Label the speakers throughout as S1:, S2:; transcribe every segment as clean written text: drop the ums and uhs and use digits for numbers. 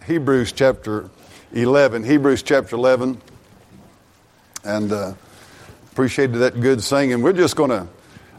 S1: Hebrews chapter 11. Hebrews chapter 11. And appreciated that good singing. We're just going to,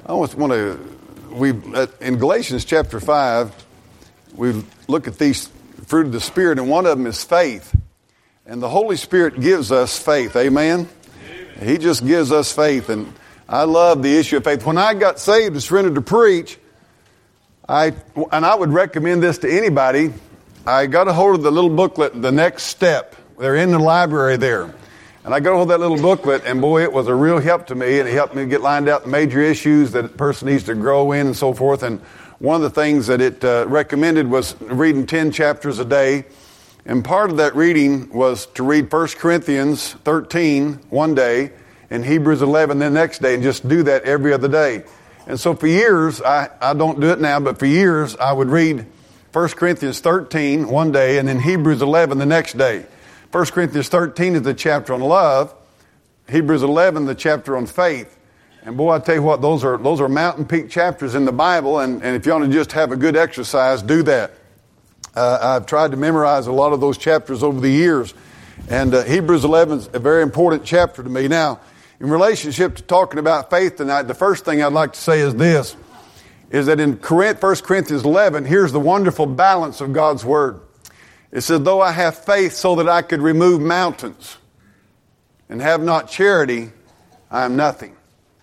S1: in Galatians chapter 5, we look at these fruit of the Spirit, and one of them is faith. And the Holy Spirit gives us faith. Amen? Amen. He just gives us faith. And I love the issue of faith. When I got saved and surrendered to preach, I would recommend this to anybody. I got a hold of the little booklet, The Next Step. They're in the library there. And I got a hold of that little booklet, and boy, it was a real help to me. And it helped me get lined out the major issues that a person needs to grow in and so forth. And one of the things that it recommended was reading 10 chapters a day. And part of that reading was to read 1 Corinthians 13 one day and Hebrews 11 the next day, and just do that every other day. And so for years, I don't do it now, but for years I would read 1 Corinthians 13 one day and then Hebrews 11 the next day. 1 Corinthians 13 is the chapter on love. Hebrews 11, the chapter on faith. And boy, I tell you what, those are mountain peak chapters in the Bible. And if you want to just have a good exercise, do that. I've tried to memorize a lot of those chapters over the years. And Hebrews 11 is a very important chapter to me. Now, in relationship to talking about faith tonight, the first thing I'd like to say is this, is that in 1 Corinthians 11, here's the wonderful balance of God's Word. It says, though I have faith so that I could remove mountains and have not charity, I am nothing.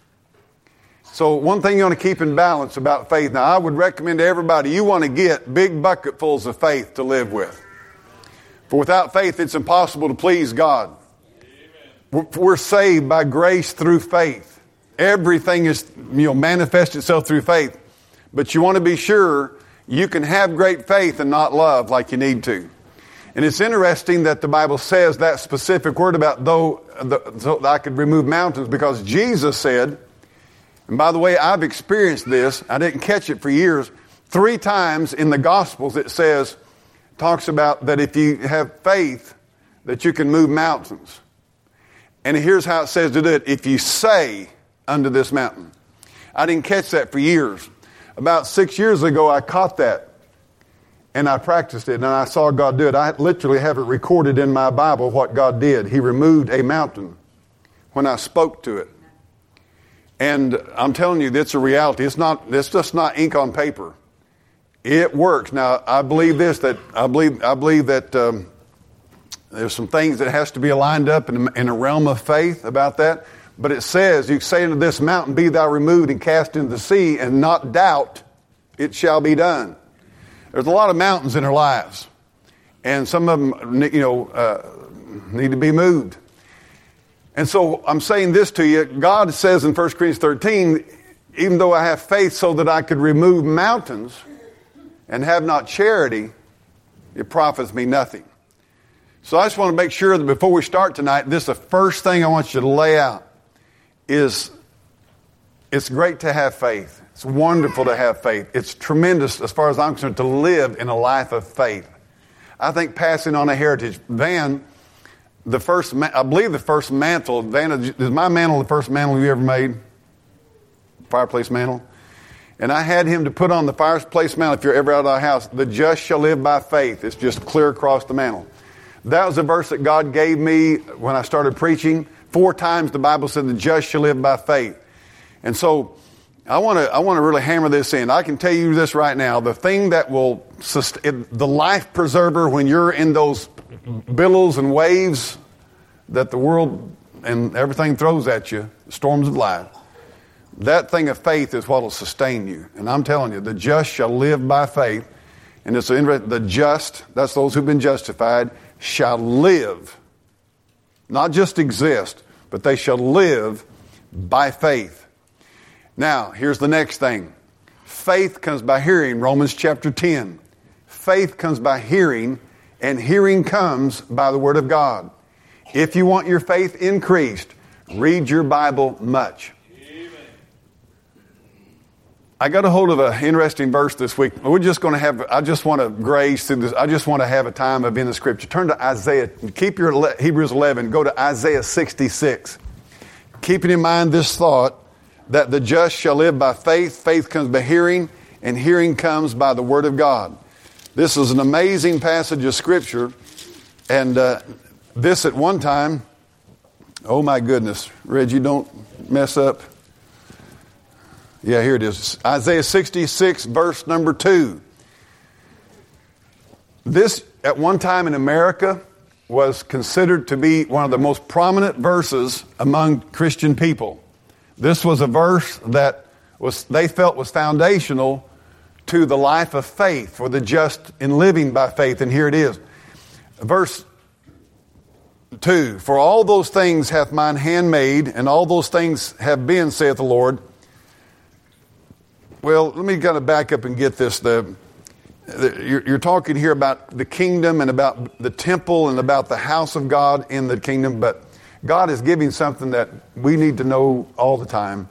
S1: So one thing you want to keep in balance about faith. Now, I would recommend to everybody, you want to get big bucketfuls of faith to live with. For without faith, it's impossible to please God. We're saved by grace through faith. Everything is, manifests itself through faith. But you want to be sure you can have great faith and not love like you need to. And it's interesting that the Bible says that specific word about so that I could remove mountains, because Jesus said, and by the way, I've experienced this, I didn't catch it for years, 3 times in the Gospels it talks about that if you have faith, that you can move mountains. And here's how it says to do it. If you say unto this mountain. I didn't catch that for years. About 6 years ago, I caught that. And I practiced it, and I saw God do it. I literally have it recorded in my Bible what God did. He removed a mountain when I spoke to it. And I'm telling you, it's a reality. It's just not ink on paper. It works. Now, I believe this, that I believe that there's some things that has to be aligned up in a realm of faith about that. But it says, you say unto this mountain, be thou removed and cast into the sea, and not doubt it shall be done. There's a lot of mountains in our lives. And some of them, need to be moved. And so I'm saying this to you. God says in 1 Corinthians 13, even though I have faith so that I could remove mountains and have not charity, it profits me nothing. So I just want to make sure that before we start tonight, this is the first thing I want you to lay out is it's great to have faith. It's wonderful to have faith. It's tremendous, as far as I'm concerned, to live in a life of faith. I think passing on a heritage. Van, I believe the first mantle, Van, is my mantle the first mantle you ever made? Fireplace mantle? And I had him to put on the fireplace mantle, if you're ever out of our house, the just shall live by faith. It's just clear across the mantle. That was a verse that God gave me when I started preaching. 4 times the Bible said the just shall live by faith. And so I want to really hammer this in. I can tell you this right now. The thing that will sustain, the life preserver when you're in those billows and waves that the world and everything throws at you, storms of life, that thing of faith is what will sustain you. And I'm telling you, the just shall live by faith. And it's the just, that's those who've been justified, shall live. Not just exist, but they shall live by faith. Now, here's the next thing. Faith comes by hearing, Romans chapter 10. Faith comes by hearing, and hearing comes by the Word of God. If you want your faith increased, read your Bible much. I got a hold of an interesting verse this week. I just want to graze through this. I just want to have a time of in the Scripture. Turn to Isaiah. Keep your Hebrews 11. Go to Isaiah 66. Keeping in mind this thought that the just shall live by faith. Faith comes by hearing, and hearing comes by the Word of God. This is an amazing passage of Scripture. And this at one time, oh my goodness, Reggie, don't mess up. Yeah, here it is. Isaiah 66, verse number 2. This, at one time in America, was considered to be one of the most prominent verses among Christian people. This was a verse that they felt was foundational to the life of faith for the just in living by faith. And here it is. Verse 2, for all those things hath mine hand made, and all those things have been, saith the Lord. Well, let me kind of back up and get this. You're talking here about the kingdom and about the temple and about the house of God in the kingdom, but God is giving something that we need to know all the time,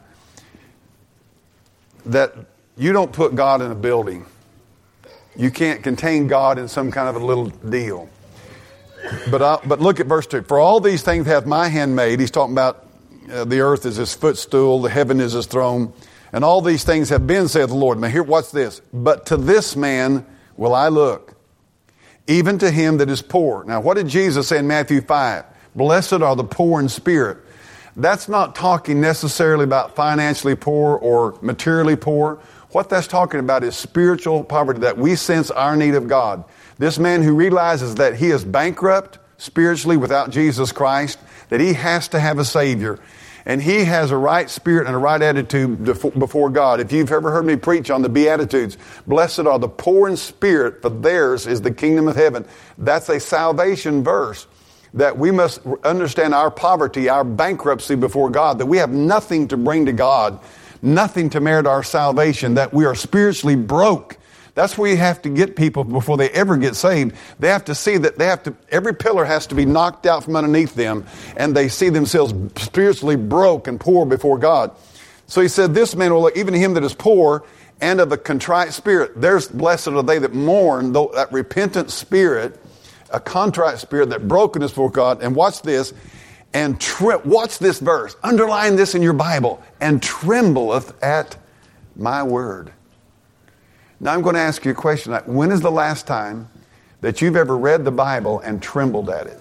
S1: that you don't put God in a building. You can't contain God in some kind of a little deal. But look at verse 2. For all these things hath my hand made. He's talking about the earth is his footstool, the heaven is his throne. And all these things have been, saith the Lord. Now here, what's this? But to this man will I look, even to him that is poor. Now what did Jesus say in Matthew 5? Blessed are the poor in spirit. That's not talking necessarily about financially poor or materially poor. What that's talking about is spiritual poverty, that we sense our need of God. This man who realizes that he is bankrupt spiritually without Jesus Christ, that he has to have a Savior. And he has a right spirit and a right attitude before God. If you've ever heard me preach on the Beatitudes, blessed are the poor in spirit, for theirs is the kingdom of heaven. That's a salvation verse, that we must understand our poverty, our bankruptcy before God, that we have nothing to bring to God, nothing to merit our salvation, that we are spiritually broke. That's where you have to get people before they ever get saved. They have to see that every pillar has to be knocked out from underneath them, and they see themselves spiritually broke and poor before God. So he said, this man will look, even him that is poor and of a contrite spirit. There's blessed are they that mourn, that repentant spirit, a contrite spirit, that brokenness before God. And watch this. And watch this verse. Underline this in your Bible. And trembleth at my word. Now I'm going to ask you a question. When is the last time that you've ever read the Bible and trembled at it?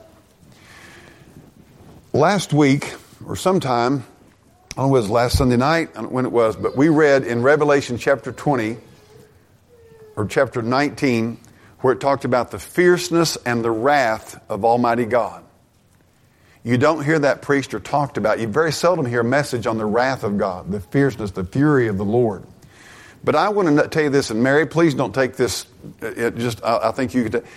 S1: Last week, or sometime, I don't know if it was last Sunday night, I don't know when it was, but we read in Revelation chapter 20, or chapter 19, where it talked about the fierceness and the wrath of Almighty God. You don't hear that preached or talked about. You very seldom hear a message on the wrath of God, the fierceness, the fury of the Lord. But I want to tell you this, and Mary, please don't take this. I think you could.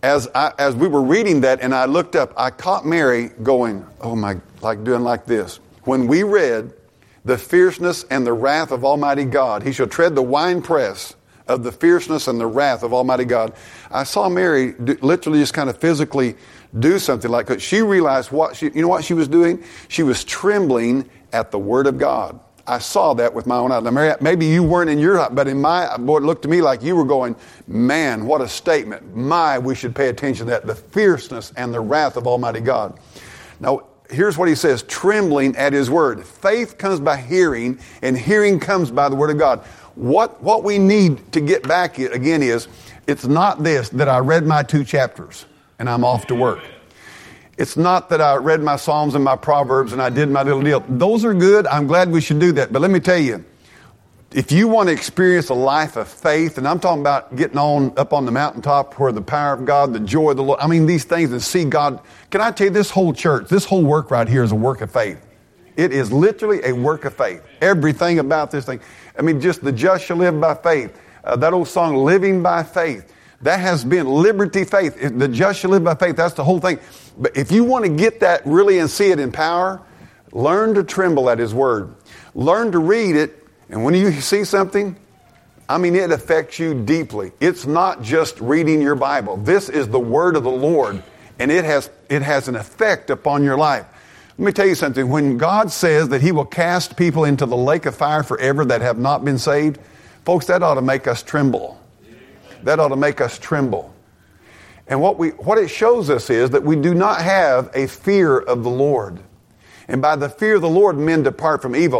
S1: As we were reading that, and I looked up, I caught Mary going, "Oh my!" Like doing like this. When we read the fierceness and the wrath of Almighty God, He shall tread the winepress of the fierceness and the wrath of Almighty God. I saw Mary literally just kind of physically do something like that. She realized you know what she was doing? She was trembling at the Word of God. I saw that with my own eyes. Now, Mary, maybe you weren't in your, but in my, boy, it looked to me like you were going, man, what a statement. We should pay attention to that, the fierceness and the wrath of Almighty God. Now, here's what he says, trembling at His word. Faith comes by hearing, and hearing comes by the Word of God. What we need to get back again is, it's not this, that I read my 2 chapters and I'm off to work. It's not that I read my Psalms and my Proverbs and I did my little deal. Those are good. I'm glad we should do that. But let me tell you, if you want to experience a life of faith, and I'm talking about getting up on the mountaintop where the power of God, the joy of the Lord, I mean these things, and see God. Can I tell you, this whole church, this whole work right here is a work of faith. It is literally a work of faith. Everything about this thing. I mean, just the just shall live by faith. That old song, Living by Faith. That has been liberty faith. The just shall live by faith. That's the whole thing. But if you want to get that really and see it in power, learn to tremble at His word. Learn to read it. And when you see something, I mean, it affects you deeply. It's not just reading your Bible. This is the word of the Lord. And it has an effect upon your life. Let me tell you something. When God says that He will cast people into the lake of fire forever that have not been saved, folks, that ought to make us tremble. That ought to make us tremble. And what it shows us is that we do not have a fear of the Lord. And by the fear of the Lord, men depart from evil.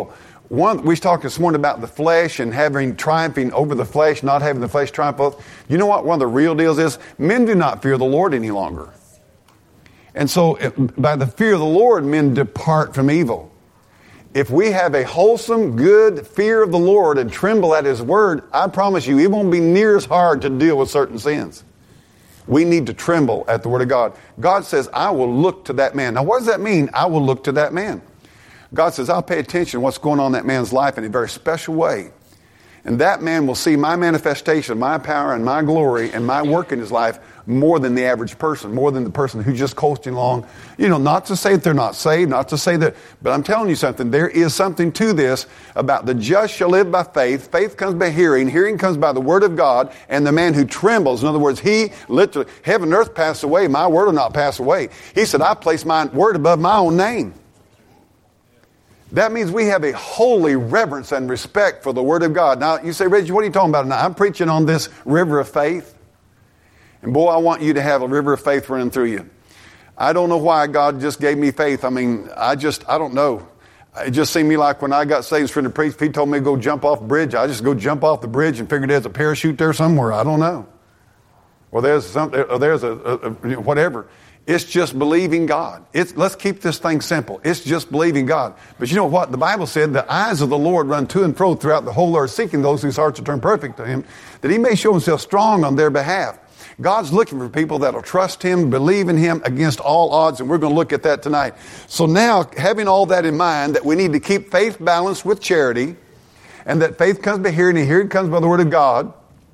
S1: We talked this morning about the flesh and triumphing over the flesh, not having the flesh triumph over. You know what one of the real deals is? Men do not fear the Lord any longer. And so by the fear of the Lord, men depart from evil. If we have a wholesome, good fear of the Lord and tremble at His word, I promise you, it won't be near as hard to deal with certain sins. We need to tremble at the word of God. God says, I will look to that man. Now, what does that mean? I will look to that man. God says, I'll pay attention to what's going on in that man's life in a very special way. And that man will see my manifestation, my power and my glory and my work in his life more than the average person, more than the person who's just coasting along. You know, not to say that they're not saved, not to say that, but I'm telling you something. There is something to this about the just shall live by faith. Faith comes by hearing. Hearing comes by the word of God. And the man who trembles, in other words, he literally, heaven and earth pass away, my word will not pass away. He said, I place my word above my own name. That means we have a holy reverence and respect for the Word of God. Now, you say, Reggie, what are you talking about now? I'm preaching on this river of faith. And boy, I want you to have a river of faith running through you. I don't know why God just gave me faith. I mean, I don't know. It just seemed to me like when I got saved from the priest, he told me to go jump off the bridge. I just go jump off the bridge and figured there's a parachute there somewhere. I don't know. Or there's something, or there's whatever. It's just believing God. Let's keep this thing simple. It's just believing God. But you know what? The Bible said the eyes of the Lord run to and fro throughout the whole earth, seeking those whose hearts are turned perfect to Him, that He may show Himself strong on their behalf. God's looking for people that will trust Him, believe in Him against all odds, and we're going to look at that tonight. So now, having all that in mind, that we need to keep faith balanced with charity, and that faith comes by hearing, and hearing comes by the Word of God.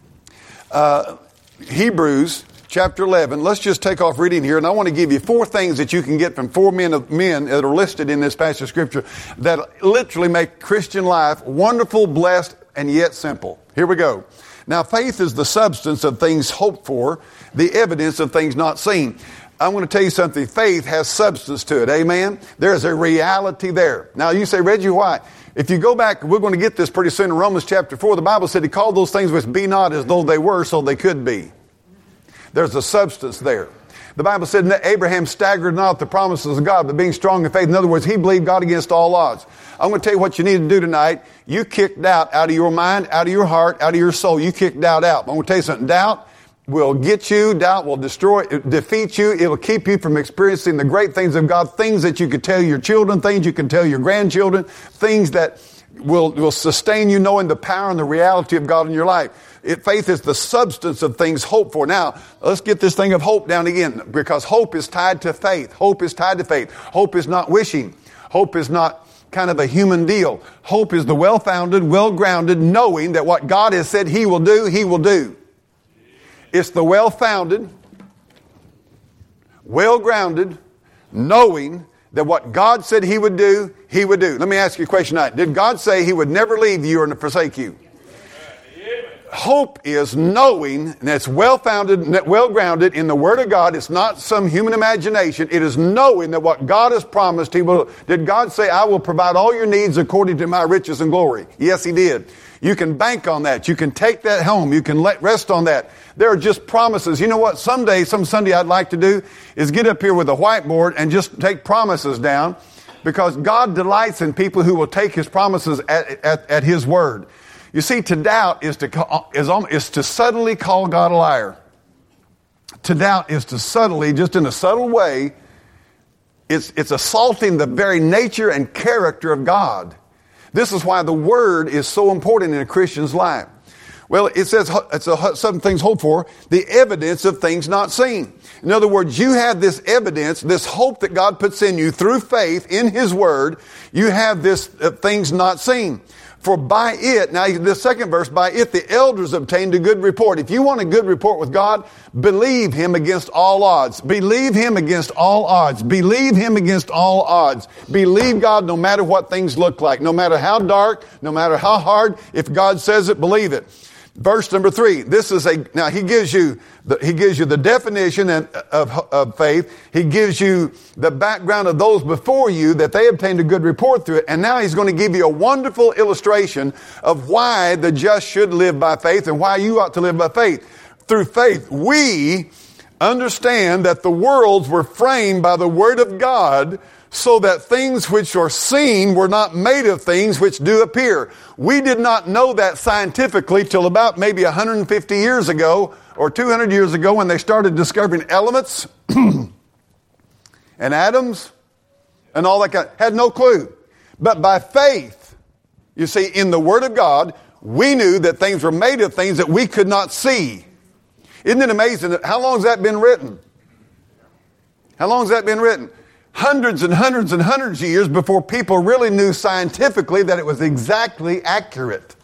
S1: Hebrews chapter 11. Let's just take off reading here, and I want to give you 4 things that you can get from 4 men that are listed in this passage of Scripture that literally make Christian life wonderful, blessed, and yet simple. Here we go. Now, faith is the substance of things hoped for, the evidence of things not seen. I'm going to tell you something. Faith has substance to it. Amen? There's a reality there. Now, you say, Reggie, why? If you go back, we're going to get this pretty soon in Romans chapter 4. The Bible said He called those things which be not as though they were, so they could be. There's a substance there. The Bible said that Abraham staggered not at the promises of God, but being strong in faith. In other words, he believed God against all odds. I'm going to tell you what you need to do tonight. You kick doubt out of your mind, out of your heart, out of your soul. You kick doubt out. I'm going to tell you something. Doubt will get you. Doubt will defeat you. It will keep you from experiencing the great things of God, things that you could tell your children, things you can tell your grandchildren, things that will sustain you knowing the power and the reality of God in your life. Faith is the substance of things hoped for. Now, let's get this thing of hope down again, because hope is tied to faith. Hope is tied to faith. Hope is not wishing. Hope is not kind of a human deal. Hope is the well-founded, well-grounded, knowing that what God has said He will do, He will do. It's the well-founded, well-grounded, knowing that what God said He would do, He would do. Let me ask you a question tonight. Did God say He would never leave you or forsake you? Hope is knowing, and it's well-founded, well-grounded in the Word of God. It's not some human imagination. It is knowing that what God has promised He will. Did God say, I will provide all your needs according to my riches and glory? Yes, He did. You can bank on that. You can take that home. You can rest on that. There are just promises. You know what? Some Sunday I'd like to do is get up here with a whiteboard and just take promises down, because God delights in people who will take His promises at His word. You see, to doubt is to subtly call God a liar. To doubt is to subtly, just in a subtle way, it's assaulting the very nature and character of God. This is why the Word is so important in a Christian's life. Well, it says it's some things hoped for, the evidence of things not seen. In other words, you have this evidence, this hope that God puts in you through faith in His Word. You have this things not seen. For by it, now the second verse, by it the elders obtained a good report. If you want a good report with God, believe Him against all odds. Believe Him against all odds. Believe Him against all odds. Believe God no matter what things look like. No matter how dark, no matter how hard, if God says it, believe it. Verse number 3. Now He gives you the definition of faith. He gives you the background of those before you, that they obtained a good report through it. And now He's going to give you a wonderful illustration of why the just should live by faith and why you ought to live by faith. Through faith, we understand that the worlds were framed by the Word of God, so that things which are seen were not made of things which do appear. We did not know that scientifically till about maybe 150 years ago or 200 years ago when they started discovering elements and atoms and all that kind. Had no clue. But by faith, you see, in the Word of God, we knew that things were made of things that we could not see. Isn't it amazing that how long has that been written? How long has that been written? Hundreds and hundreds and hundreds of years before people really knew scientifically that it was exactly accurate.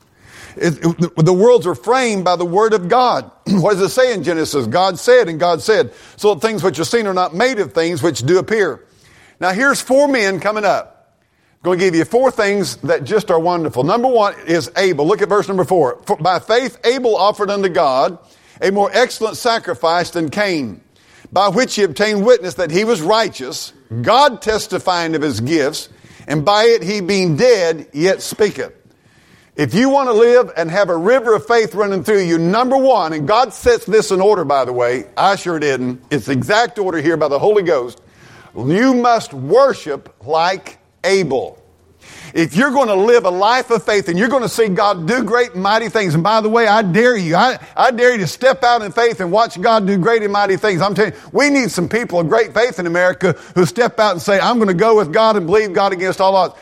S1: The worlds are framed by the Word of God. What does it say in Genesis? God said, and God said. So things which are seen are not made of things which do appear. Now here's 4 men coming up. I'm going to give you 4 things that just are wonderful. Number 1 is Abel. Look at verse number 4. By faith Abel offered unto God a more excellent sacrifice than Cain, by which he obtained witness that he was righteous, God testifying of his gifts, and by it he being dead yet speaketh. If you want to live and have a river of faith running through you, number 1, and God sets this in order, by the way, I sure didn't. It's the exact order here by the Holy Ghost. You must worship like Abel. If you're going to live a life of faith and you're going to see God do great and mighty things, and by the way, I dare you to step out in faith and watch God do great and mighty things. I'm telling you, we need some people of great faith in America who step out and say, I'm going to go with God and believe God against all odds.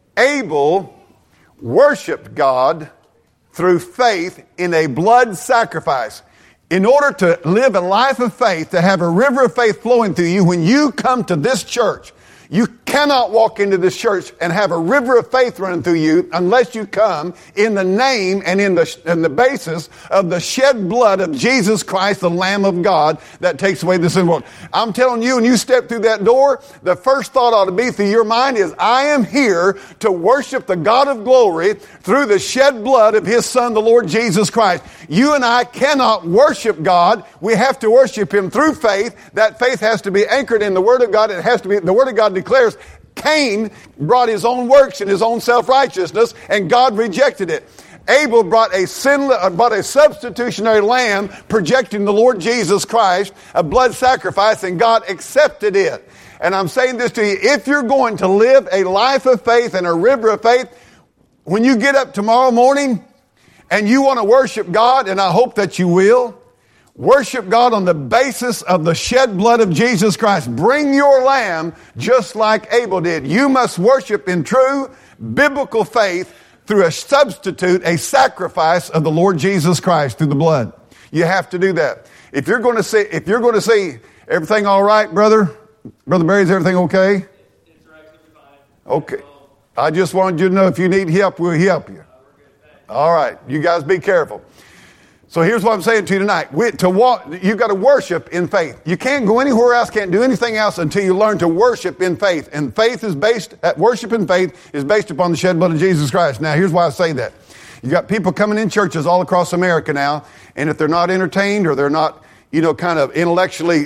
S1: Abel worshiped God through faith in a blood sacrifice. In order to live a life of faith, to have a river of faith flowing through you, when you come to this church, you cannot walk into this church and have a river of faith running through you unless you come in the name and in the basis of the shed blood of Jesus Christ, the Lamb of God that takes away the sin of the world. I'm telling you, when you step through that door, the first thought ought to be through your mind is, I am here to worship the God of glory through the shed blood of His Son, the Lord Jesus Christ. You and I cannot worship God. We have to worship Him through faith. That faith has to be anchored in the Word of God. It has to be, the Word of God declares, Cain brought his own works and his own self-righteousness, and God rejected it. Abel brought a substitutionary lamb projecting the Lord Jesus Christ, a blood sacrifice, and God accepted it. And I'm saying this to you, if you're going to live a life of faith and a river of faith, when you get up tomorrow morning and you want to worship God, and I hope that you will, worship God on the basis of the shed blood of Jesus Christ. Bring your lamb just like Abel did. You must worship in true biblical faith through a substitute, a sacrifice of the Lord Jesus Christ through the blood. You have to do that. If you're going to see everything all right, Brother Barry, is everything okay?
S2: It's fine.
S1: Okay. I just wanted you to know if you need help, we'll help you. All right. You guys be careful. So here's what I'm saying to you tonight. You've got to worship in faith. You can't go anywhere else, can't do anything else until you learn to worship in faith. And worship in faith is based upon the shed blood of Jesus Christ. Now, here's why I say that. You got people coming in churches all across America now, and if they're not entertained or they're not, kind of intellectually,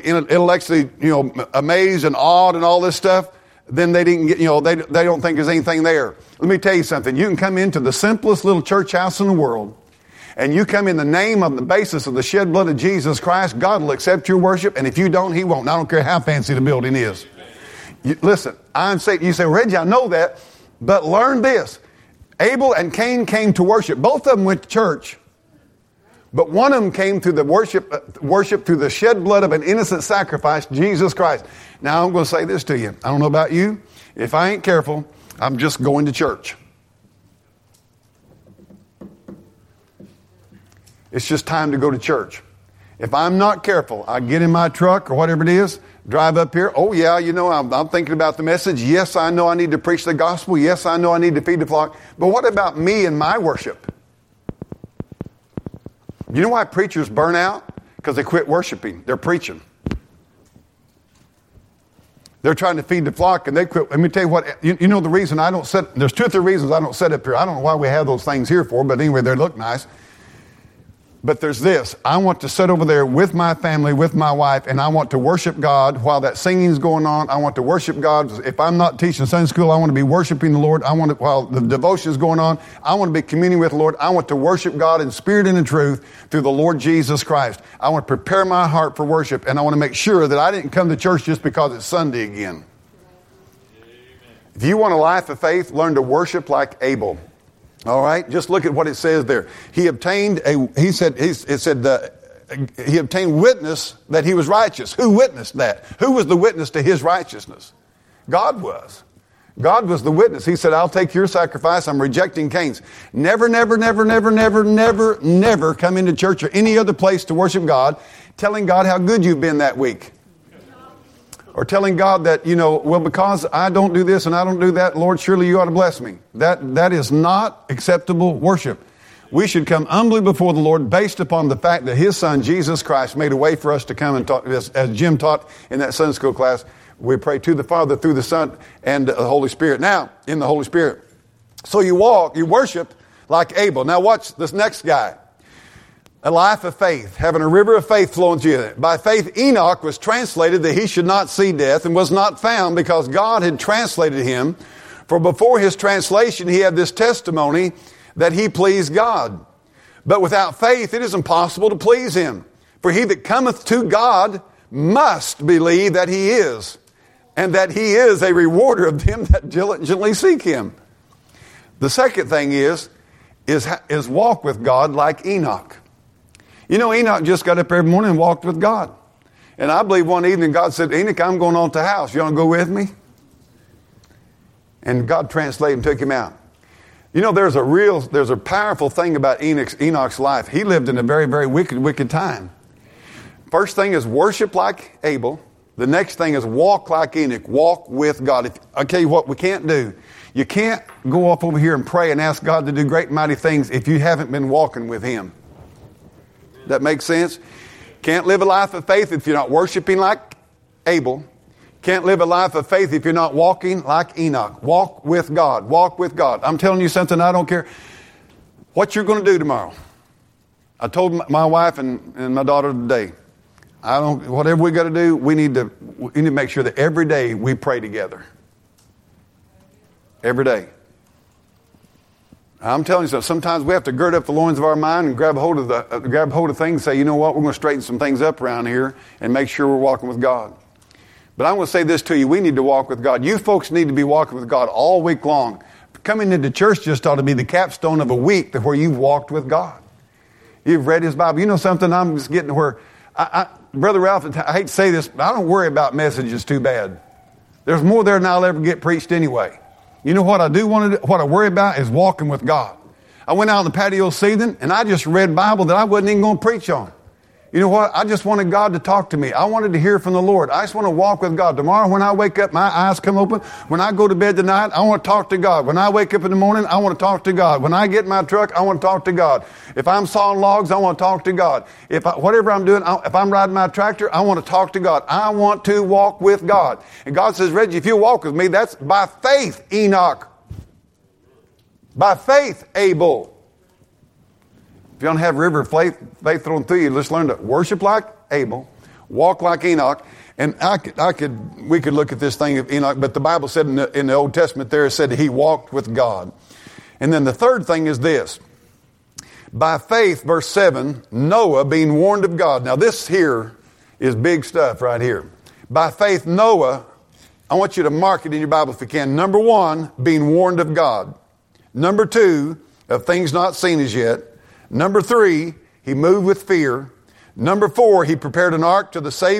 S1: amazed and awed and all this stuff, then they didn't get, they don't think there's anything there. Let me tell you something. You can come into the simplest little church house in the world, and you come in the name of the basis of the shed blood of Jesus Christ, God will accept your worship, and if you don't, He won't. I don't care how fancy the building is. Listen, I'm saying, you say, Reggie, I know that, but learn this. Abel and Cain came to worship. Both of them went to church, but one of them came through the worship through the shed blood of an innocent sacrifice, Jesus Christ. Now, I'm going to say this to you. I don't know about you. If I ain't careful, I'm just going to church. It's just time to go to church. If I'm not careful, I get in my truck or whatever it is, drive up here. Oh, yeah, I'm thinking about the message. Yes, I know I need to preach the gospel. Yes, I know I need to feed the flock. But what about me and my worship? You know why preachers burn out? Because they quit worshiping. They're preaching. They're trying to feed the flock and they quit. Let me tell you what, you know the reason I don't sit, there's 2 or 3 reasons I don't sit up here. I don't know why we have those things here for, but anyway, they look nice. But there's this. I want to sit over there with my family, with my wife, and I want to worship God while that singing's going on. I want to worship God. If I'm not teaching Sunday school, I want to be worshiping the Lord. While the devotion is going on, I want to be communing with the Lord. I want to worship God in spirit and in truth through the Lord Jesus Christ. I want to prepare my heart for worship, and I want to make sure that I didn't come to church just because it's Sunday again. If you want a life of faith, learn to worship like Abel. All right? Just look at what it says there. He obtained he obtained witness that he was righteous. Who witnessed that? Who was the witness to his righteousness? God was. God was the witness. He said, I'll take your sacrifice. I'm rejecting Cain's. Never, never, never, never, never, never, never come into church or any other place to worship God telling God how good you've been that week. Or telling God that, well, because I don't do this and I don't do that, Lord, surely you ought to bless me. That is not acceptable worship. We should come humbly before the Lord based upon the fact that His Son, Jesus Christ, made a way for us to come and talk. As Jim taught in that Sunday school class, we pray to the Father through the Son and the Holy Spirit. Now, in the Holy Spirit. So you worship like Abel. Now watch this next guy. A life of faith, having a river of faith flowing through it. By faith, Enoch was translated that he should not see death and was not found because God had translated him. For before his translation, he had this testimony that he pleased God. But without faith, it is impossible to please him. For he that cometh to God must believe that he is, and that he is a rewarder of them that diligently seek him. The second thing is walk with God like Enoch. Enoch just got up every morning and walked with God. And I believe one evening God said, Enoch, I'm going on to the house. You want to go with me? And God translated and took him out. There's a powerful thing about Enoch's life. He lived in a very, very wicked time. First thing is worship like Abel. The next thing is walk like Enoch. Walk with God. I'll tell you what we can't do. You can't go off over here and pray and ask God to do great and mighty things if you haven't been walking with Him. That makes sense? Can't live a life of faith if you're not worshiping like Abel. Can't live a life of faith if you're not walking like Enoch. Walk with God. Walk with God. I'm telling you something, I don't care what you're going to do tomorrow. I told my wife and my daughter today, whatever we got to do, we need to make sure that every day we pray together. Every day. I'm telling you something. Sometimes we have to gird up the loins of our mind and grab hold of things and say, you know what, we're going to straighten some things up around here and make sure we're walking with God. But I'm going to say this to you. We need to walk with God. You folks need to be walking with God all week long. Coming into church just ought to be the capstone of a week where you've walked with God. You've read His Bible. You know something? I'm just getting to where, Brother Ralph, I hate to say this, but I don't worry about messages too bad. There's more there than I'll ever get preached anyway. You know what I do want to do? What I worry about is walking with God. I went out on the patio season and I just read Bible that I wasn't even going to preach on. You know what? I just wanted God to talk to me. I wanted to hear from the Lord. I just want to walk with God. Tomorrow when I wake up, my eyes come open. When I go to bed tonight, I want to talk to God. When I wake up in the morning, I want to talk to God. When I get in my truck, I want to talk to God. If I'm sawing logs, I want to talk to God. Whatever I'm doing, if I'm riding my tractor, I want to talk to God. I want to walk with God. And God says, Reggie, if you walk with me, that's by faith, Enoch. By faith, Abel. If you don't have a river of faith thrown through you, let's learn to worship like Abel, walk like Enoch. And we could look at this thing of Enoch, but the Bible said in the Old Testament there, it said he walked with God. And then the third thing is this. By faith, verse 7, Noah being warned of God. Now this here is big stuff right here. By faith, Noah, I want you to mark it in your Bible if you can. Number 1, being warned of God. Number 2, of things not seen as yet. Number 3, he moved with fear. Number 4, he prepared an ark.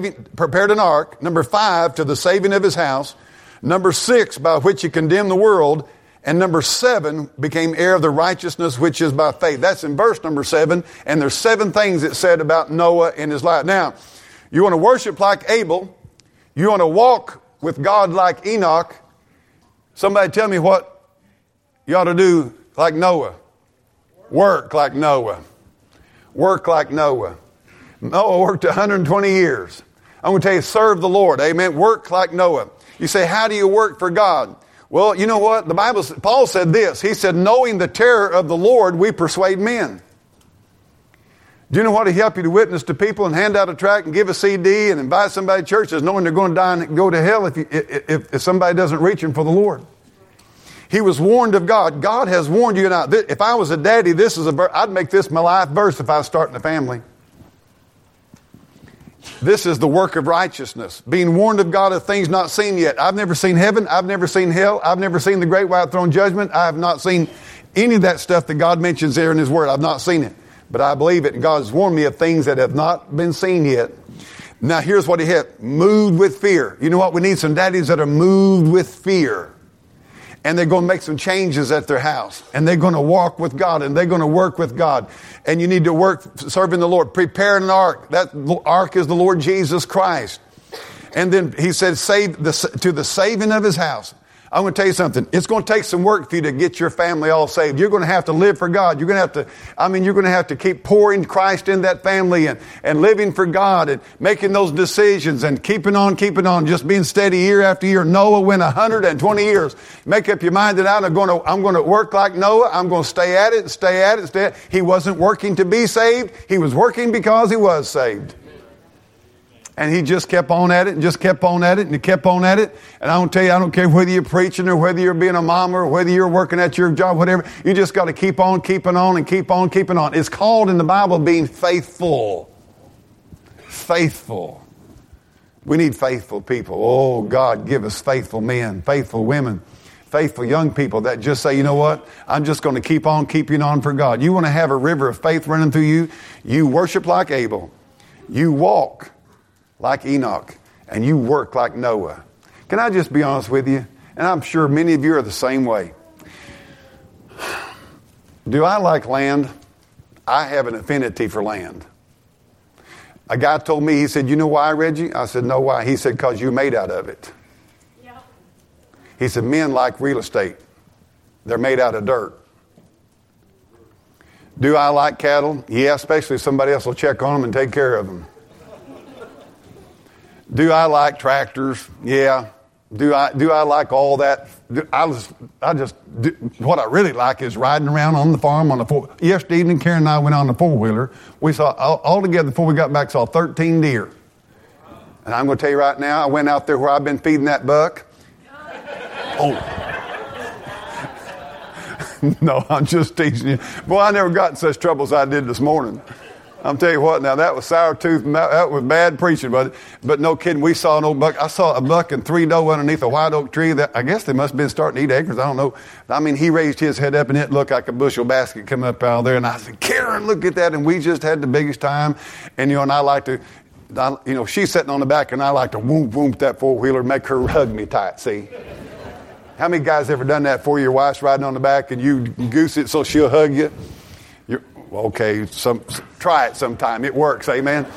S1: Number 5, to the saving of his house. Number 6, by which he condemned the world. And number 7, became heir of the righteousness which is by faith. That's in verse number 7. And there's 7 things it said about Noah in his life. Now, you want to worship like Abel. You want to walk with God like Enoch. Somebody tell me what you ought to do like Noah. Work like Noah. Work like Noah. Noah worked 120 years. I'm going to tell you, serve the Lord. Amen. Work like Noah. You say, how do you work for God? Well, you know what? Paul said this. He said, knowing the terror of the Lord, we persuade men. Do you know what to help you to witness to people and hand out a tract and give a CD and invite somebody to church is knowing they're going to die and go to hell if somebody doesn't reach them for the Lord? He was warned of God. God has warned you. Now, if I was a daddy, I'd make this my life verse if I was starting a family. This is the work of righteousness, being warned of God of things not seen yet. I've never seen heaven. I've never seen hell. I've never seen the great white throne judgment. I have not seen any of that stuff that God mentions there in His Word. I've not seen it. But I believe it, and God has warned me of things that have not been seen yet. Now here's what He hit. Moved with fear. You know what? We need some daddies that are moved with fear. And they're going to make some changes at their house. And they're going to walk with God. And they're going to work with God. And you need to work serving the Lord. Prepare an ark. That ark is the Lord Jesus Christ. And then He said, to the saving of His house. I'm going to tell you something. It's going to take some work for you to get your family all saved. You're going to have to live for God. You're going to have to keep pouring Christ in that family and living for God and making those decisions and keeping on, just being steady year after year. Noah went 120 years. Make up your mind that I'm going to work like Noah. I'm going to stay at it. He wasn't working to be saved. He was working because he was saved. And he just kept on at it and just kept on at it and he kept on at it. And I don't tell you, I don't care whether you're preaching or whether you're being a mama or whether you're working at your job, whatever. You just got to keep on keeping on and keep on keeping on. It's called in the Bible being faithful. Faithful. We need faithful people. Oh, God, give us faithful men, faithful women, faithful young people that just say, you know what? I'm just going to keep on keeping on for God. You want to have a river of faith running through you? You worship like Abel. You walk like Enoch, and you work like Noah. Can I just be honest with you? And I'm sure many of you are the same way. Do I like land? I have an affinity for land. A guy told me, he said, you know why, Reggie? I said, no, why? He said, because you're made out of it. Yeah. He said, men like real estate. They're made out of dirt. Do I like cattle? Yeah, especially if somebody else will check on them and take care of them. Do I like tractors? Yeah. Do I like all that? What I really like is riding around on the farm on the four. Yesterday evening, Karen and I went on the four-wheeler. We saw, all together before we got back, saw 13 deer. And I'm going to tell you right now, I went out there where I've been feeding that buck. Oh. No, I'm just teasing you. Boy, I never got in such trouble as I did this morning. I'm telling you what, now that was sour tooth, that was bad preaching, but no kidding, we saw an old buck. I saw a buck and 3 doe underneath a white oak tree. That I guess they must have been starting to eat acorns, I don't know. I mean, he raised his head up and it looked like a bushel basket coming up out of there. And I said, Karen, look at that. And we just had the biggest time. And, and I like to, she's sitting on the back and I like to whoop that four-wheeler, make her hug me tight, see? How many guys ever done that for your wife's riding on the back and you goose it so she'll hug you? Okay, try it sometime. It works, amen.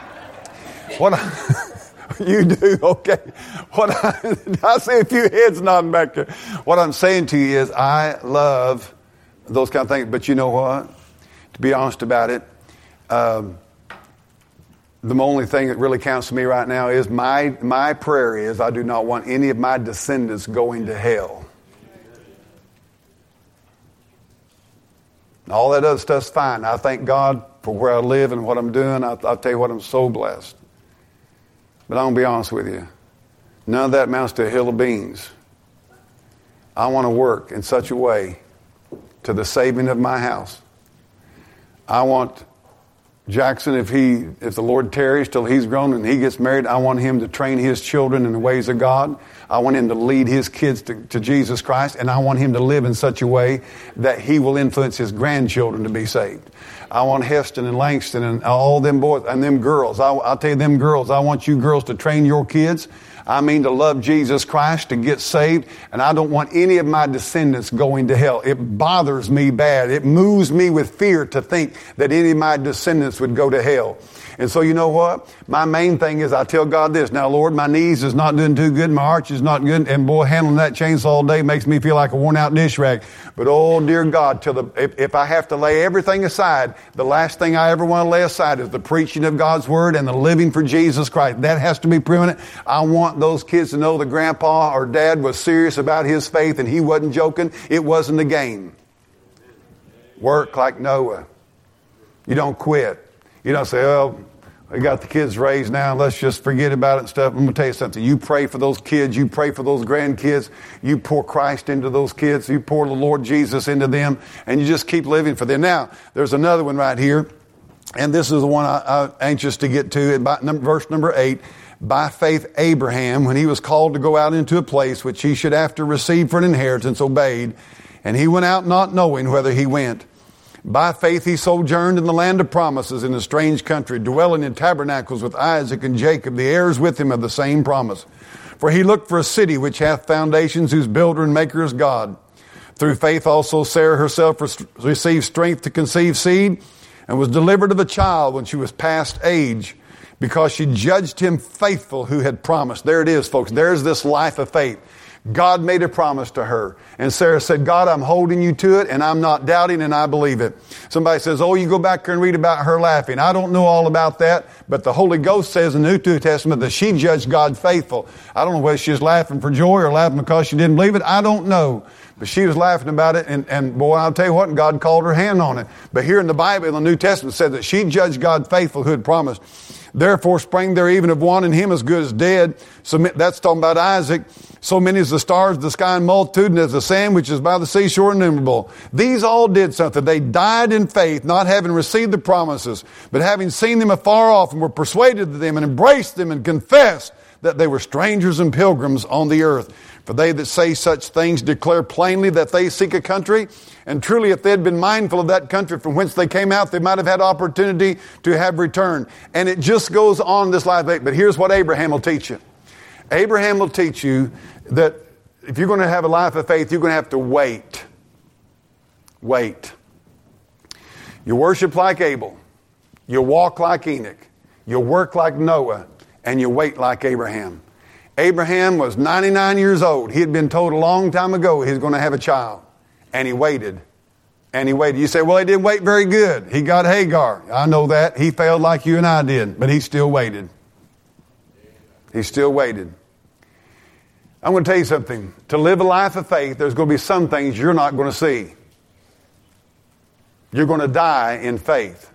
S1: You do, okay. I see a few heads nodding back there. What I'm saying to you is I love those kind of things. But you know what? To be honest about it, the only thing that really counts to me right now is my prayer is I do not want any of my descendants going to hell. All that other stuff's fine. I thank God for where I live and what I'm doing. I'll tell you what, I'm so blessed. But I'm going to be honest with you. None of that amounts to a hill of beans. I want to work in such a way to the saving of my house. I want Jackson, if the Lord tarries till he's grown and he gets married, I want him to train his children in the ways of God. I want him to lead his kids to Jesus Christ, and I want him to live in such a way that he will influence his grandchildren to be saved. I want Heston and Langston and all them boys and them girls. I'll tell you, them girls, I want you girls to train your kids. I mean to love Jesus Christ, to get saved, and I don't want any of my descendants going to hell. It bothers me bad. It moves me with fear to think that any of my descendants would go to hell. And so you know what? My main thing is I tell God this. Now, Lord, my knees is not doing too good. My arch is not good. And boy, handling that chainsaw all day makes me feel like a worn out dish rag. But oh, dear God, if I have to lay everything aside, the last thing I ever want to lay aside is the preaching of God's Word and the living for Jesus Christ. That has to be permanent. I want those kids to know that grandpa or dad was serious about his faith and he wasn't joking. It wasn't a game. Work like Noah. You don't quit. You don't say, oh, we got the kids raised now, let's just forget about it and stuff. I'm going to tell you something. You pray for those kids. You pray for those grandkids. You pour Christ into those kids. You pour the Lord Jesus into them. And you just keep living for them. Now, there's another one right here. And this is the one I'm anxious to get to. Verse number 8. By faith, Abraham, when he was called to go out into a place which he should after receive for an inheritance, obeyed. And he went out not knowing whither he went. By faith he sojourned in the land of promises in a strange country, dwelling in tabernacles with Isaac and Jacob, the heirs with him of the same promise. For he looked for a city which hath foundations, whose builder and maker is God. Through faith also Sarah herself received strength to conceive seed, and was delivered of a child when she was past age, because she judged him faithful who had promised. There it is, folks. There's this life of faith. God made a promise to her. And Sarah said, God, I'm holding you to it, and I'm not doubting, and I believe it. Somebody says, oh, you go back there and read about her laughing. I don't know all about that, but the Holy Ghost says in the New Testament that she judged God faithful. I don't know whether she was laughing for joy or laughing because she didn't believe it. I don't know. But she was laughing about it, and boy, I'll tell you what, God called her hand on it. But here in the Bible, in the New Testament, said that she judged God faithful who had promised. Therefore sprang there even of one, and him as good as dead. So that's talking about Isaac. So many as the stars of the sky and multitude, and as the sand which is by the seashore innumerable. These all did something. They died in faith, not having received the promises, but having seen them afar off, and were persuaded of them, and embraced them, and confessed that they were strangers and pilgrims on the earth. For they that say such things declare plainly that they seek a country. And truly, if they had been mindful of that country from whence they came out, they might have had opportunity to have returned. And it just goes on this life. But here's what Abraham will teach you. Abraham will teach you that if you're going to have a life of faith, you're going to have to wait. Wait. You worship like Abel. You walk like Enoch. You work like Noah. And you wait like Abraham. Abraham was 99 years old. He had been told a long time ago he was going to have a child. And he waited. And he waited. You say, well, he didn't wait very good. He got Hagar. I know that. He failed like you and I did. But he still waited. He still waited. I'm going to tell you something. To live a life of faith, there's going to be some things you're not going to see. You're going to die in faith.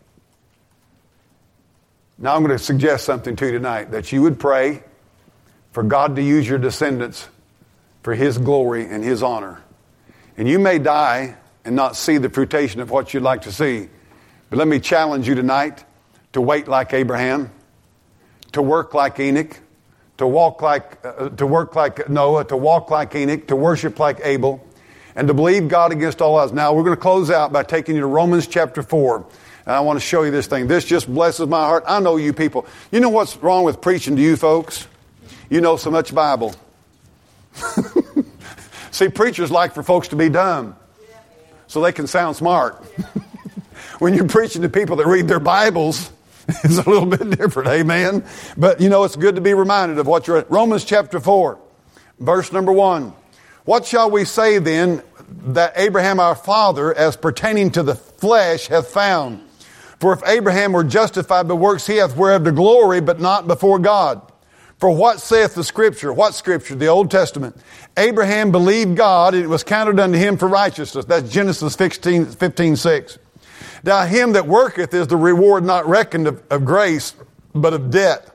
S1: Now I'm going to suggest something to you tonight, that you would pray for God to use your descendants for His glory and His honor. And you may die and not see the fruition of what you'd like to see. But let me challenge you tonight to wait like Abraham, to work like Enoch, to work like Noah, to walk like Enoch, to worship like Abel, and to believe God against all odds. Now we're going to close out by taking you to Romans chapter 4. And I want to show you this thing. This just blesses my heart. I know you people. You know what's wrong with preaching to you folks? You know so much Bible. See, preachers like for folks to be dumb so they can sound smart. When you're preaching to people that read their Bibles, it's a little bit different, amen? But, you know, it's good to be reminded of what you're at. Romans chapter 4, verse number 1. What shall we say then that Abraham our father, as pertaining to the flesh, hath found? For if Abraham were justified by works, he hath whereof the glory, but not before God. For what saith the Scripture? What Scripture? The Old Testament. Abraham believed God, and it was counted unto him for righteousness. That's Genesis 15:6. Now him that worketh is the reward not reckoned of grace, but of debt.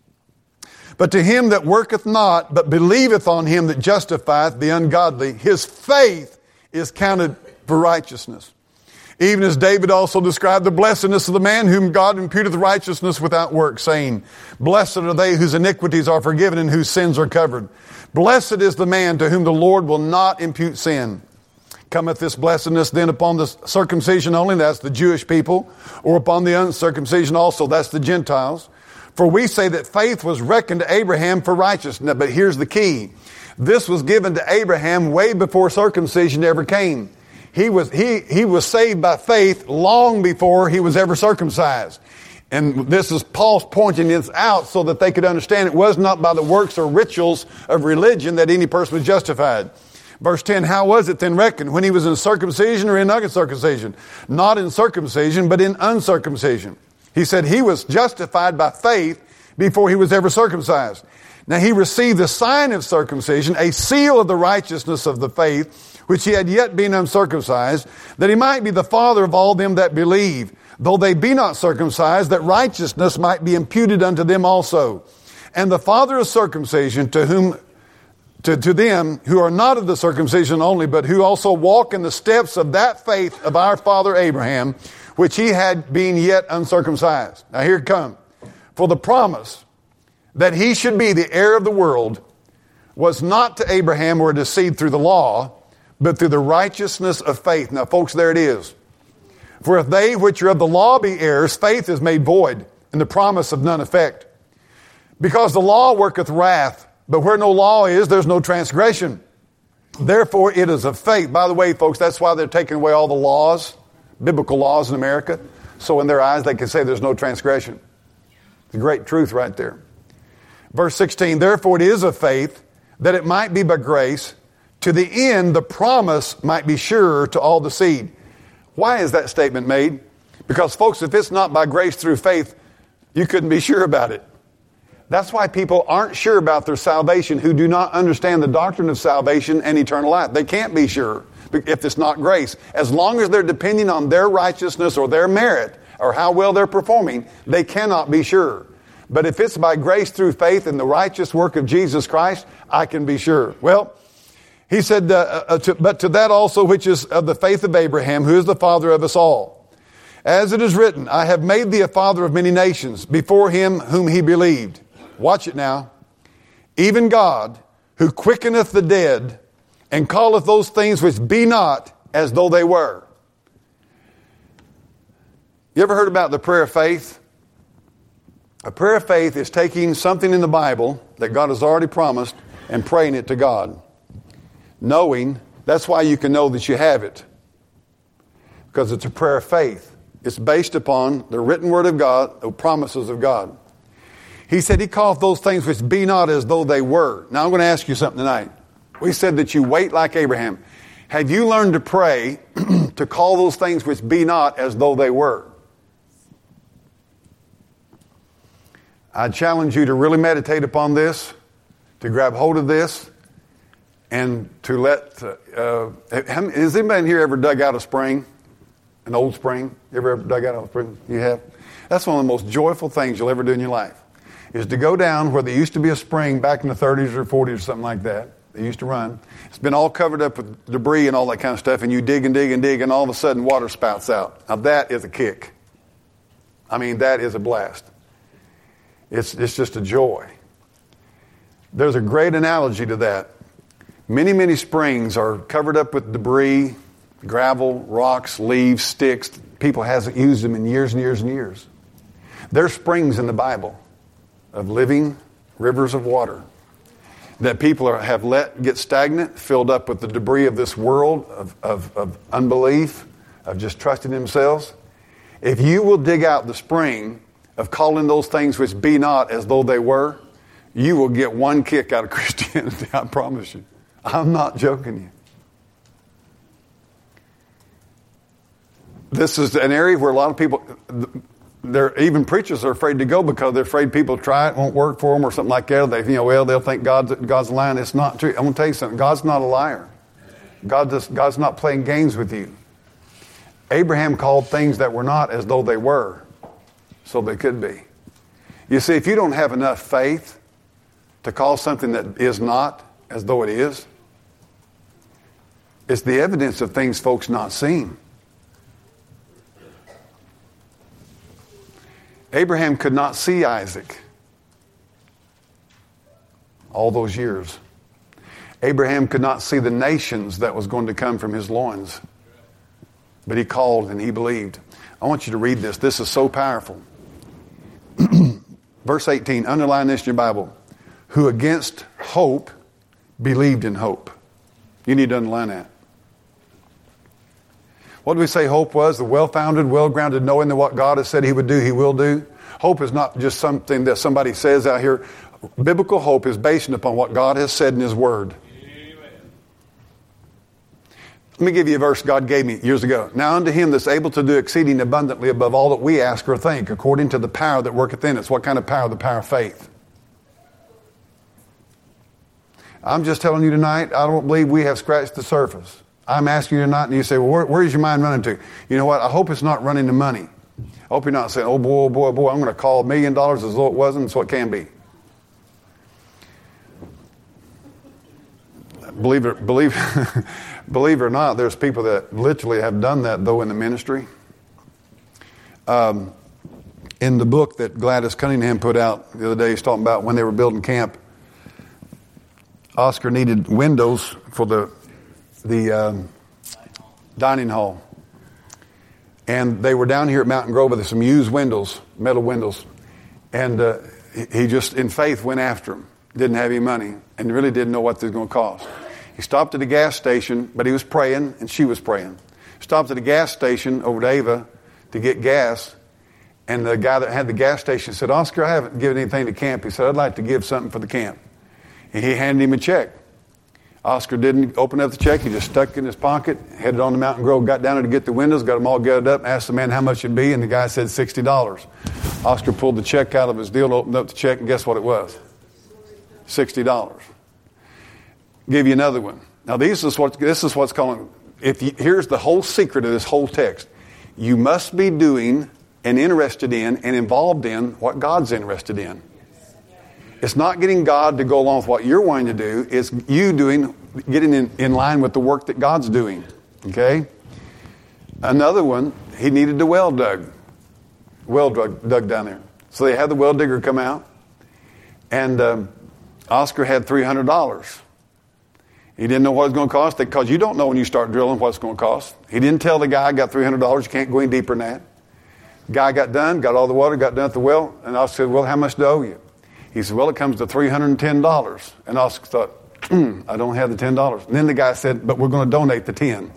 S1: But to him that worketh not, but believeth on him that justifieth the ungodly, his faith is counted for righteousness. Even as David also described the blessedness of the man whom God imputeth righteousness without works, saying, Blessed are they whose iniquities are forgiven and whose sins are covered. Blessed is the man to whom the Lord will not impute sin. Cometh this blessedness then upon the circumcision only, that's the Jewish people, or upon the uncircumcision also, that's the Gentiles? For we say that faith was reckoned to Abraham for righteousness. But here's the key. This was given to Abraham way before circumcision ever came. He was saved by faith long before he was ever circumcised. And this is Paul's pointing this out so that they could understand it was not by the works or rituals of religion that any person was justified. Verse 10, how was it then reckoned? When he was in circumcision or in uncircumcision? Not in circumcision, but in uncircumcision. He said he was justified by faith before he was ever circumcised. Now he received the sign of circumcision, a seal of the righteousness of the faith, which he had yet been uncircumcised, that he might be the father of all them that believe, though they be not circumcised, that righteousness might be imputed unto them also. And the father of circumcision, to whom to them who are not of the circumcision only, but who also walk in the steps of that faith of our father Abraham, which he had being yet uncircumcised. Now here it comes. For the promise that he should be the heir of the world was not to Abraham or to seed through the law, but through the righteousness of faith. Now folks, there it is. For if they which are of the law be heirs, faith is made void, and the promise of none effect. Because the law worketh wrath, but where no law is, there's no transgression. Therefore it is of faith. By the way, folks, that's why they're taking away all the laws, biblical laws in America. So in their eyes they can say there's no transgression. It's a great truth right there. Verse 16, therefore it is of faith, that it might be by grace, to the end the promise might be sure to all the seed. Why is that statement made? Because folks, if it's not by grace through faith, you couldn't be sure about it. That's why people aren't sure about their salvation who do not understand the doctrine of salvation and eternal life. They can't be sure if it's not grace. As long as they're depending on their righteousness or their merit or how well they're performing, they cannot be sure. But if it's by grace through faith in the righteous work of Jesus Christ, I can be sure. Well, he said, but to that also which is of the faith of Abraham, who is the father of us all. As it is written, I have made thee a father of many nations before him whom he believed. Watch it now. Even God, who quickeneth the dead and calleth those things which be not as though they were. You ever heard about the prayer of faith? A prayer of faith is taking something in the Bible that God has already promised and praying it to God. Knowing, that's why you can know that you have it. Because it's a prayer of faith. It's based upon the written word of God, the promises of God. He said he calleth those things which be not as though they were. Now I'm going to ask you something tonight. We said that you wait like Abraham. Have you learned to pray to call those things which be not as though they were? I challenge you to really meditate upon this, to grab hold of this, and to let... has anybody in here ever dug out a spring? An old spring? You ever dug out a spring? You have? That's one of the most joyful things you'll ever do in your life, is to go down where there used to be a spring back in the 30s or 40s or something like that. They used to run. It's been all covered up with debris and all that kind of stuff, and you dig and dig and dig, and all of a sudden water spouts out. Now that is a kick. I mean, that is a blast. It's just a joy. There's a great analogy to that. Many, many springs are covered up with debris, gravel, rocks, leaves, sticks. People hasn't used them in years and years and years. There's springs in the Bible of living rivers of water that people have let get stagnant, filled up with the debris of this world, of unbelief, of just trusting themselves. If you will dig out the spring of calling those things which be not as though they were, you will get one kick out of Christianity, I promise you. I'm not joking you. This is an area where a lot of people, even preachers are afraid to go because they're afraid people try it, won't work for them or something like that. They'll think God's lying. It's not true. I'm going to tell you something. God's not a liar. God's not playing games with you. Abraham called things that were not as though they were, so they could be. You see, if you don't have enough faith to call something that is not as though it is, it's the evidence of things folks not seen. Abraham could not see Isaac all those years. Abraham could not see the nations that was going to come from his loins. But he called and he believed. I want you to read this. This is so powerful. Verse 18, underline this in your Bible. Who against hope believed in hope. You need to underline that. What do we say hope was? The well-founded, well-grounded knowing that what God has said he would do, he will do. Hope is not just something that somebody says out here. Biblical hope is based upon what God has said in his word. Amen. Let me give you a verse God gave me years ago. Now unto him that's able to do exceeding abundantly above all that we ask or think, according to the power that worketh in us. What kind of power? The power of faith. I'm just telling you tonight, I don't believe we have scratched the surface. I'm asking you tonight, and you say, well, where is your mind running to? You know what? I hope it's not running to money. I hope you're not saying, oh boy, oh boy, oh boy, I'm going to call $1 million as though it wasn't, so it can be. Believe it, believe, believe it or not, there's people that literally have done that, though, in the ministry. In the book that Gladys Cunningham put out the other day, he's talking about when they were building camp, Oscar needed windows for the dining hall. And they were down here at Mountain Grove with some used windows, metal windows. And he just, in faith, went after them. Didn't have any money and really didn't know what they were going to cost. He stopped at a gas station, but he was praying and she was praying. Stopped at a gas station over to Ava to get gas. And the guy that had the gas station said, Oscar, I haven't given anything to camp. He said, I'd like to give something for the camp. And he handed him a check. Oscar didn't open up the check. He just stuck it in his pocket, headed on to Mountain Grove, got down there to get the windows, got them all gutted up, asked the man how much it'd be, and the guy said $60. Oscar pulled the check out of his deal, opened up the check, and guess what it was? $60. Give you another one. Now this is what's calling. Here's the whole secret of this whole text. You must be doing and interested in and involved in what God's interested in. It's not getting God to go along with what you're wanting to do. It's you getting in line with the work that God's doing. Okay? Another one, he needed the well dug down there. So they had the well digger come out, and Oscar had $300. He didn't know what it was going to cost, because you don't know when you start drilling what it's going to cost. He didn't tell the guy, I got $300, you can't go any deeper than that. Guy got done, got all the water, got done at the well, and Oscar said, well, how much do I owe you? He said, well, it comes to $310. And Oscar thought, I don't have the $10. And then the guy said, but we're going to donate the 10.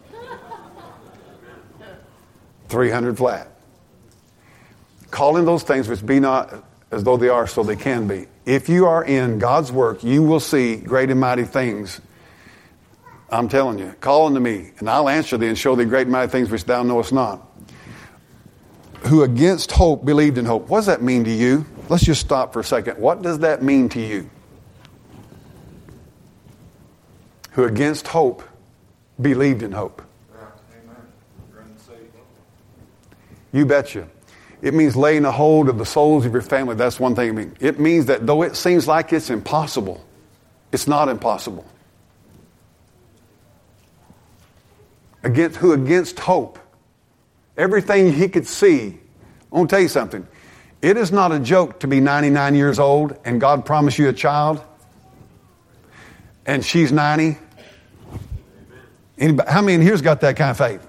S1: 300 flat. Calling those things which be not as though they are, so they can be. If you are in God's work, you will see great and mighty things. I'm telling you, call unto me, and I'll answer thee and show thee great and mighty things which thou knowest not. Who against hope believed in hope. What does that mean to you? Let's just stop for a second. What does that mean to you? Who against hope believed in hope. You betcha. It means laying a hold of the souls of your family. That's one thing it means. It means that though it seems like it's impossible, it's not impossible. Against hope. Everything he could see. I want to tell you something. It is not a joke to be 99 years old and God promised you a child and she's 90. Anybody, how many in here's got that kind of faith?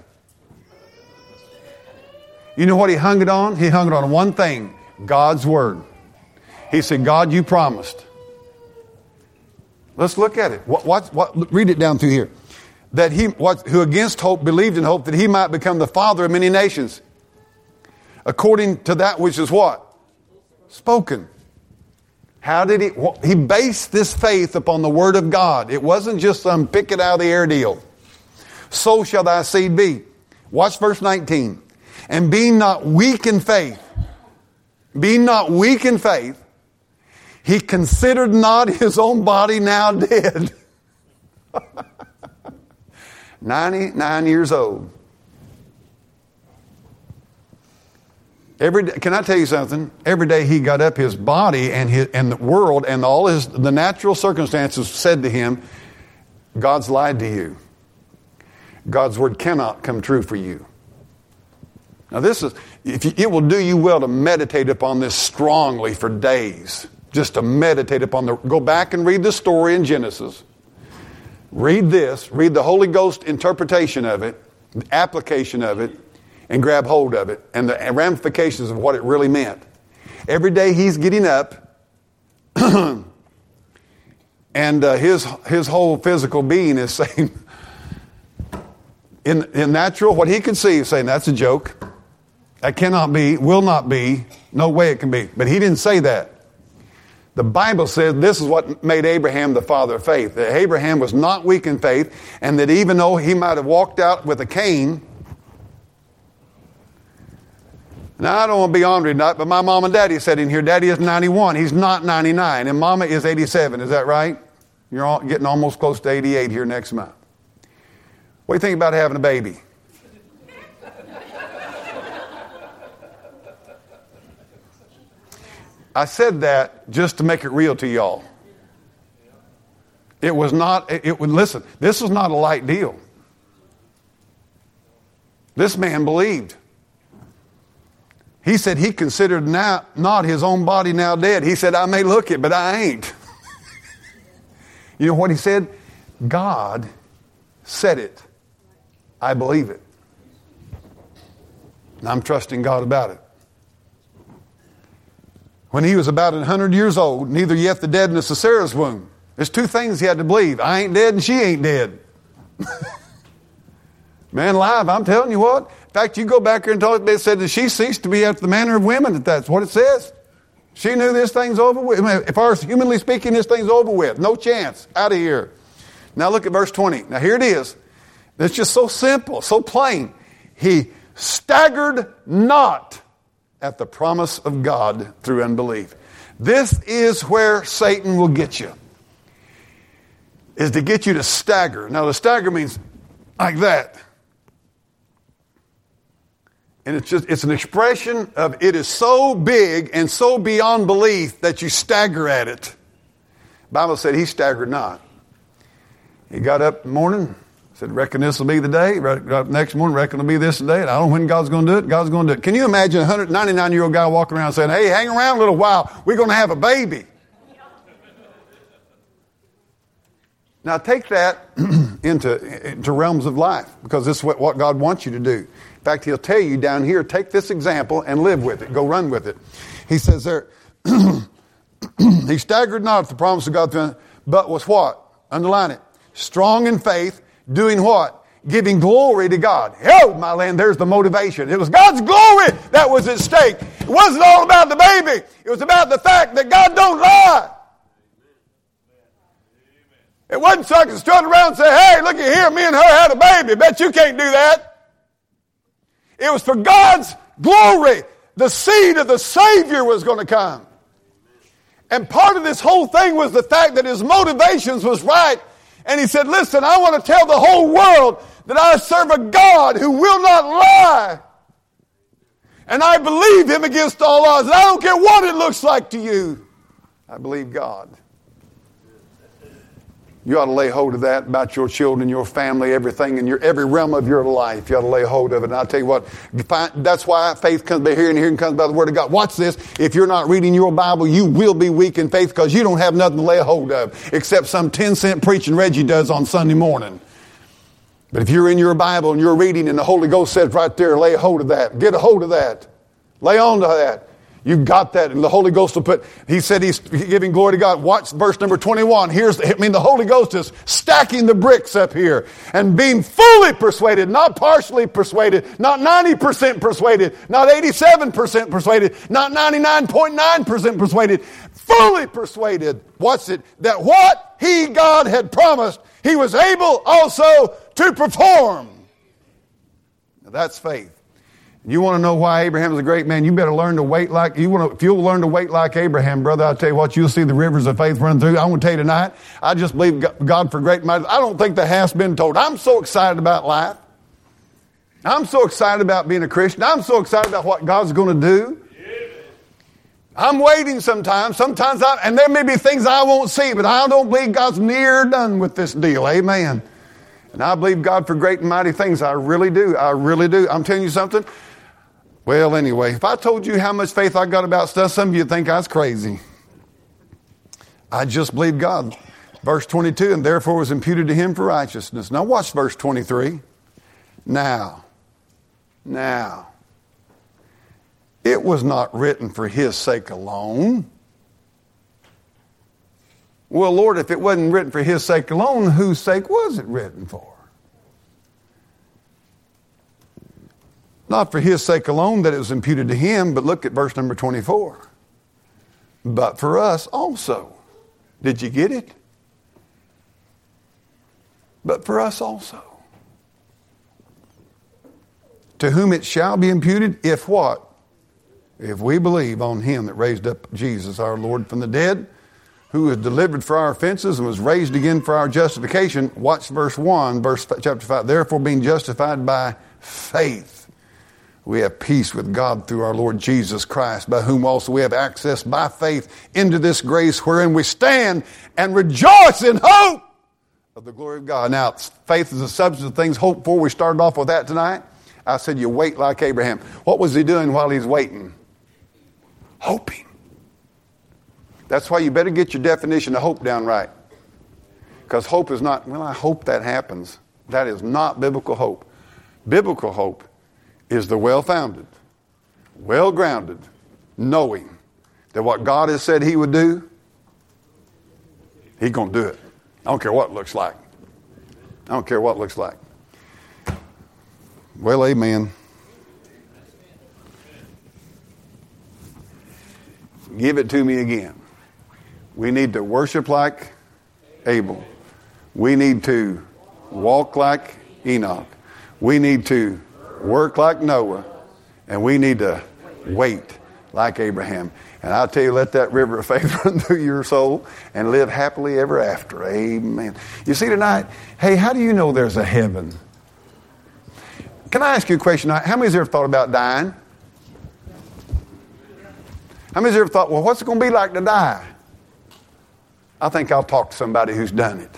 S1: You know what he hung it on? He hung it on one thing, God's word. He said, God, you promised. Let's look at it. Read it down through here. That who against hope believed in hope, that he might become the father of many nations. According to that which is what? Spoken. How did he based this faith upon the word of God. It wasn't just some pick it out of the air deal. So shall thy seed be. Watch verse 19. And being not weak in faith, he considered not his own body now dead. 99 years old. Every day, can I tell you something? Every day he got up, his body and the world and all the natural circumstances said to him, God's lied to you. God's word cannot come true for you. Now it will do you well to meditate upon this strongly for days. Just to meditate upon go back and read the story in Genesis. Read the Holy Ghost interpretation of it, the application of it, and grab hold of it, and the ramifications of what it really meant. Every day he's getting up, and his whole physical being is saying, in natural, what he could see is saying, that's a joke. That cannot be, will not be, no way it can be. But he didn't say that. The Bible says this is what made Abraham the father of faith. That Abraham was not weak in faith, and that even though he might have walked out with a cane. Now, I don't want to be ornery, but my mom and daddy said in here, Daddy is 91. He's not 99. And Mama is 87. Is that right? You're all getting almost close to 88 here next month. What do you think about having a baby? I said that just to make it real to y'all. It was not, listen, this was not a light deal. This man believed. He said he considered not his own body now dead. He said, I may look it, but I ain't. You know what he said? God said it. I believe it. And I'm trusting God about it. When he was about 100 years old, neither yet the deadness of Sarah's womb. There's two things he had to believe. I ain't dead and she ain't dead. Man alive, I'm telling you what. In fact, you go back here and talk, it said that she ceased to be after the manner of women. That's what it says. She knew this thing's over with. As far as humanly speaking, this thing's over with. No chance. Out of here. Now look at verse 20. Now here it is. It's just so simple, so plain. He staggered not at the promise of God through unbelief. This is where Satan will get you. Is to get you to stagger. Now the stagger means like that. And it's an expression of it is so big and so beyond belief that you stagger at it. The Bible said he staggered not. He got up in the morning, said, reckon this will be the day. Got up next morning, reckon it'll be this day. And I don't know when God's going to do it. God's going to do it. Can you imagine a 199-year-old guy walking around saying, hey, hang around a little while. We're going to have a baby. Now take that into realms of life, because this is what God wants you to do. In fact, he'll tell you down here, take this example and live with it. Go run with it. He says there, he staggered not at the promise of God, but was what? Underline it. Strong in faith, doing what? Giving glory to God. Oh, my land, there's the motivation. It was God's glory that was at stake. It wasn't all about the baby. It was about the fact that God don't lie. It wasn't so I could strut around and say, hey, look at here, me and her had a baby. Bet you can't do that. It was for God's glory. The seed of the Savior was going to come. And part of this whole thing was the fact that his motivations was right. And he said, listen, I want to tell the whole world that I serve a God who will not lie. And I believe him against all odds. I don't care what it looks like to you. I believe God. You ought to lay hold of that about your children, your family, everything in every realm of your life. You ought to lay hold of it. And I'll tell you what, that's why faith comes by hearing, and hearing comes by the Word of God. Watch this. If you're not reading your Bible, you will be weak in faith because you don't have nothing to lay hold of except some 10-cent preaching Reggie does on Sunday morning. But if you're in your Bible and you're reading and the Holy Ghost says right there, lay hold of that. Get a hold of that. Lay on to that. You've got that, and the Holy Ghost will he said he's giving glory to God. Watch verse number 21. The Holy Ghost is stacking the bricks up here and being fully persuaded, not partially persuaded, not 90% persuaded, not 87% persuaded, not 99.9% persuaded, fully persuaded. Watch it, that what God had promised, he was able also to perform. Now that's faith. You want to know why Abraham is a great man? You better learn to wait if you'll learn to wait like Abraham, brother, I'll tell you what, you'll see the rivers of faith run through. I want to tell you tonight, I just believe God for great mighty. I don't think that has been told. I'm so excited about life. I'm so excited about being a Christian. I'm so excited about what God's going to do. I'm waiting sometimes. And there may be things I won't see, but I don't believe God's near done with this deal. Amen. And I believe God for great and mighty things. I really do. I really do. I'm telling you something. Well, anyway, if I told you how much faith I got about stuff, some of you would think I was crazy. I just believe God. Verse 22, and therefore was imputed to him for righteousness. Now watch verse 23. Now, it was not written for his sake alone. Well, Lord, if it wasn't written for his sake alone, whose sake was it written for? Not for his sake alone that it was imputed to him, but look at verse number 24. But for us also. Did you get it? But for us also. To whom it shall be imputed, if what? If we believe on him that raised up Jesus our Lord from the dead, who was delivered for our offenses and was raised again for our justification. Watch verse 1, chapter 5. Therefore being justified by faith, we have peace with God through our Lord Jesus Christ, by whom also we have access by faith into this grace wherein we stand and rejoice in hope of the glory of God. Now, faith is the substance of things hoped for. We started off with that tonight. I said you wait like Abraham. What was he doing while he's waiting? Hoping. That's why you better get your definition of hope down right. Because hope is not, well, I hope that happens. That is not biblical hope. Biblical hope is the well-founded, well-grounded, knowing that what God has said he would do, he's going to do it. I don't care what it looks like. I don't care what it looks like. Well, amen. Give it to me again. We need to worship like Abel. We need to walk like Enoch. We need to work like Noah. And we need to wait like Abraham. And I'll tell you, let that river of faith run through your soul and live happily ever after. Amen. You see tonight, hey, how do you know there's a heaven? Can I ask you a question? How many's ever thought about dying? How many's ever thought, well, what's it going to be like to die? I think I'll talk to somebody who's done it.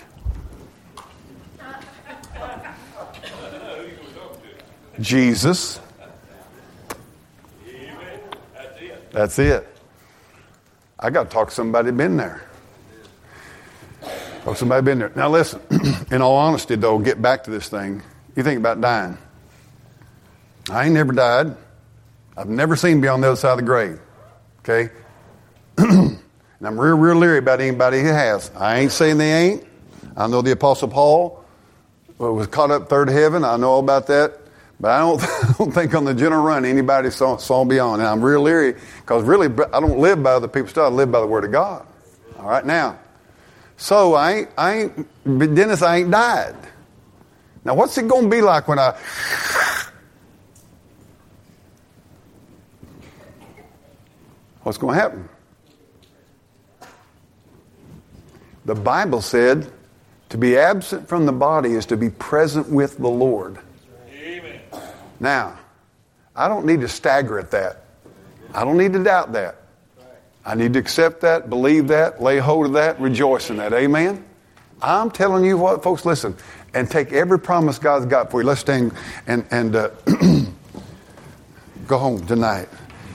S1: Jesus. That's it. I got to talk to somebody who's been there. Talk to somebody been there. Now listen, in all honesty though, get back to this thing. You think about dying. I ain't never died. I've never seen beyond the other side of the grave. Okay? And I'm real leery about anybody who has. I ain't saying they ain't. I know the Apostle Paul was caught up third heaven. I know all about that. But I don't think on the general run anybody saw beyond. And I'm real leery because really I don't live by other people's stuff. I live by the Word of God. All right, now. So Dennis, I ain't died. Now what's it going to be like when I... What's going to happen? The Bible said to be absent from the body is to be present with the Lord. Amen. Now, I don't need to stagger at that. I don't need to doubt that. I need to accept that, believe that, lay hold of that, rejoice in that. Amen? I'm telling you what, folks, listen, and take every promise God's got for you. Let's stand and go home tonight.